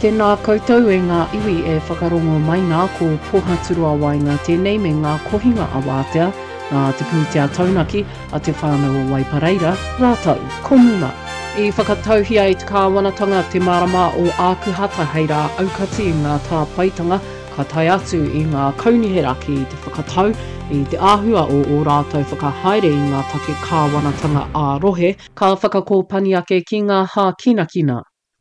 Tēnā koutou e ngā iwi e whakarongo mai ngā ko pohaturua wainga tēnei me ngā kohinga awātea, ngā te pūtea taunaki a te whānau o Waipareira, rātau, komuna. I whakatauhia i te kāwanatanga te marama o ākuhata hei rā aukati i ngā tāpaitanga, ka tai atu i ngā kaunihera ki te whakatau, i te āhua o rātou whakahaere i ngā take kāwanatanga ā-rohe, ka whakakōpani ake ki ngā hā kina.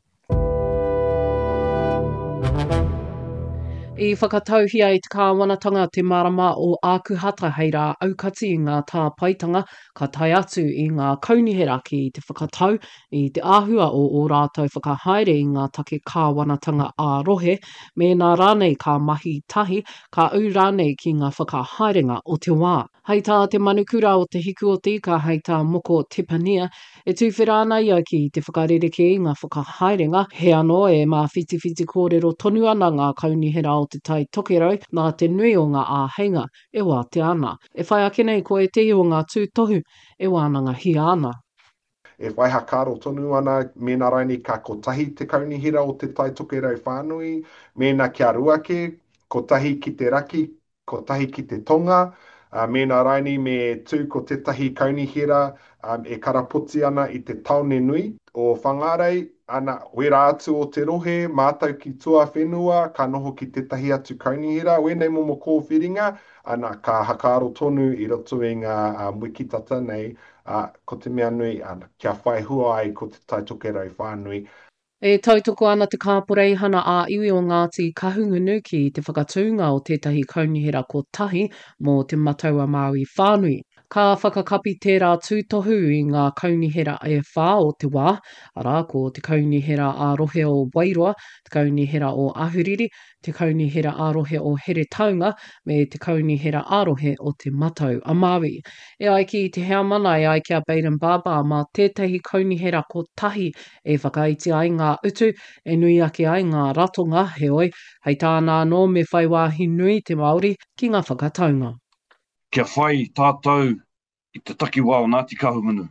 I whakatauhia i te kāwanatanga te marama o ākuhata hei rā aukati i ngā tāpaitanga, ka tai atu i ngā kaunihera ki te whakatau, i te āhua o rātou whakahaere i ngā take kāwanatanga ā-rohe, me nā rānei ka mahi tahi, ka au rānei ki ngā whakahaerenga o te wā. Hei tā te manukura o te hiku o tika hei tā moko Tepania, e tūwhera ana ia ki te whakarereke i ngā whakahaerenga, he anō e mā whiti kōrero tonu ana ngā kaunihera o te tai tokerau, nā te nui o ngā āheinga, e wā te ana. E whai ake nei ko e te o ngā tūtohu, e wānanga hi ana. E waiha kāro tonu ana, mēnā raini ka kotahi te kaunihera o te tai tokerau whānui, mēnā kia ruake, kotahi ki te raki, kotahi ki te tonga, mēnā raini me tū ko tetahi kaunihera e karapoti ana i te taone nui o whangarei, ana wera atu o te rohe, mātau ki tua whenua, ka noho ki tetahi atu kaunihera, wēnei momo kōwhiringa, ana ka hakaro tonu i roto i ngā wikitata nei, ko te mea nui, kia whai hua ai ko te tai tokerau whānui. E tautoko ana te kāporei hana a iwi o Ngāti Kahungunu ki te whakatūnga o tētahi kaunihera kotahi mō te Mataua Māui whānui. Ka whakakapi tērā tūtohu i ngā kaunihera e whā o te wā, arā ko te kaunihera ā-rohe o Wairua, te kaunihera o Ahuriri, te kaunihera ā-rohe o Here Taunga, me te kaunihera ā-rohe o te Matau a Māui. E ai ki te hea mana e ai kia Baden Baba mā tētahi kaunihera kotahi e whakaiti ai ngā utu, e nui ake ai ngā ratonga, heoi, hei tāna anō me whai wāhi nui te Māori ki ngā whakataunga. Kia whai tātou i te takiwā o Ngāti Kahungunu.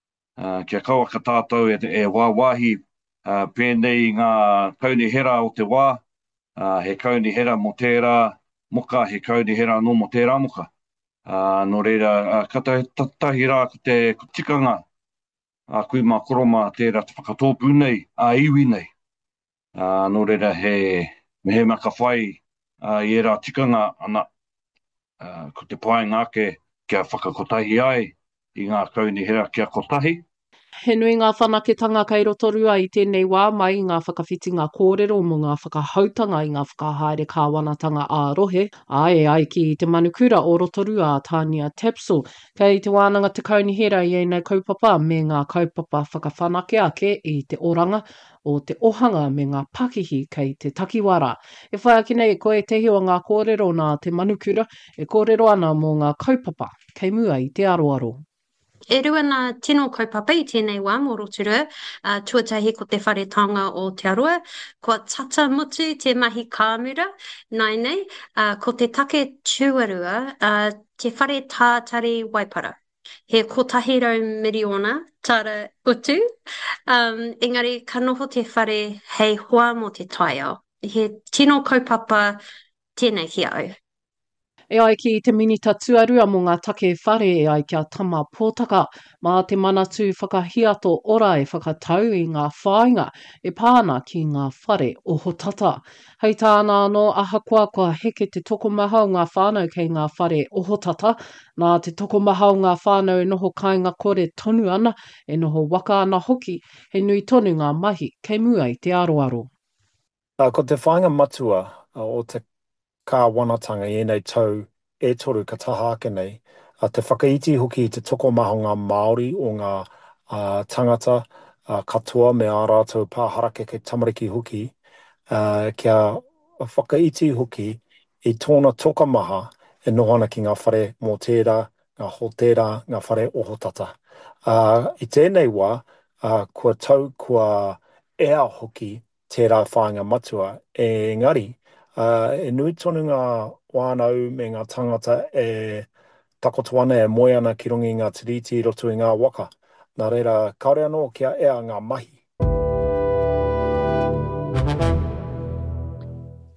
Kia kaua ka tātou e wāwahi pēnei ngā kaunihera o te wā, he kaunihera mo tērā moka, he kaunihera no mo tērā moka. Nō reira, tahi rā ko te tikanga, kui mā koroma tērā te whakatōpu nei, iwi nei. Nō reira, he maka whai i era tikanga ana, ko te pai ngāke kia whakakotahi ai i ngā kaunihera kia kotahi. He nui ngā whanaketanga kei rotorua i tēnei wā mai ngā whakawhiti ngā kōrero mo ngā whakahautanga i ngā whakahaere kāwanatanga ā-rohe. Ai ki te manukura o rotorua a Tania Tapsell, kei te wānanga te kaunihera i ei kaupapa me ngā kaupapa whakawhanake ake i te oranga o te ohanga me ngā pakihi kei te takiwara. E whai ake nei ko e tehi o ngā kōrero nā te manukura, e kōrero ana mō ngā kaupapa, kei mua i te aroaro. E rua nā tino kaupapa i tēnei wā mō Rotorua, tuatahi ko te whare taonga o te aroa, kua tata mutu te mahi kāmura, nei, ko te take tuarua, te whare tātari Waipara. He kotahi rau miriona tāra utu, engari ka noho te whare hei hoa mo te taiao. He tino kaupapa tēnei ki au. E ai ki te minita tuarua mō ngā take whare e ai kia tama pōtaka, mā te manatu whakahiato ora e whakatau i ngā whāinga e pāna ki ngā whare o hotata. Hei tāna anō ahakoa kua heke te tokomaha o ngā whānau kei ngā whare o hotata, nā te tokomaha o ngā whānau e noho kāinga kore tonu ana, e noho waka ana hoki, he nui tonu ngā mahi kei mua i te aroaro. Ko te whāinga matua o te kāwanatanga i enei tau e toru ka taha ake nei. Te whakaiti hoki te tokomaha ngā Māori o ngā tangata katoa me ā rātou pāharake ke tamariki hoki. Kia whakaiti hoki i tōna tokomaha e noho ana ki ngā whare mō tērā, ngā hotera, ngā whare ohotata. I tēnei wā, kua tau kua ea hoki tērā whāinga matua, engari, e nui tonu ngā wānau me ngā tangata e takoto ana e moe ana ki rongi ngā tiriti roto i ngā waka. Nā reira, kaore anō kia ea ngā mahi.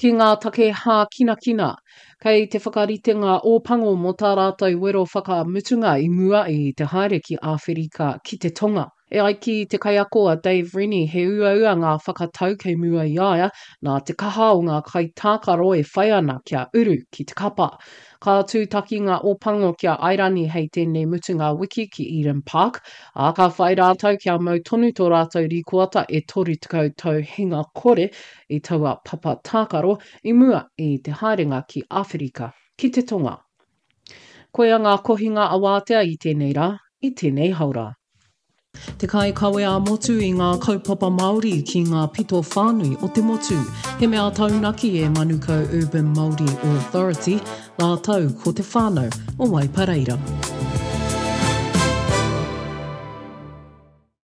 Ki ngā take hā kina, kei te whakaritenga o pango mo tā rātou wero whakamutunga I mua I te haere ki Āwherika ki te tonga. E ai ki te kaiakoa Dave Rennie he ua ngā whakatau kei mua I aia, nā te kaha o ngā kai tākaro e whai ana kia uru ki te kapa. Ka tūtaki ngā ōpango kia airani hei tēnei mutunga wiki ki Eden Park, a ka whai rātou kia mau tonu tō rātou rīkoata e toru tukau tau hinga kore I taua papa tākaro I mua I te haerenga ki Āwherika ki te tonga. Koea ngā kohinga a wātea I tēnei rā, I tēnei haura. Te kai kawe a motu I ngā kaupapa Māori ki ngā pito whānui o te motu. He mea taunaki e Manukau Urban Māori Authority, la tau ko te whānau o Waipareira.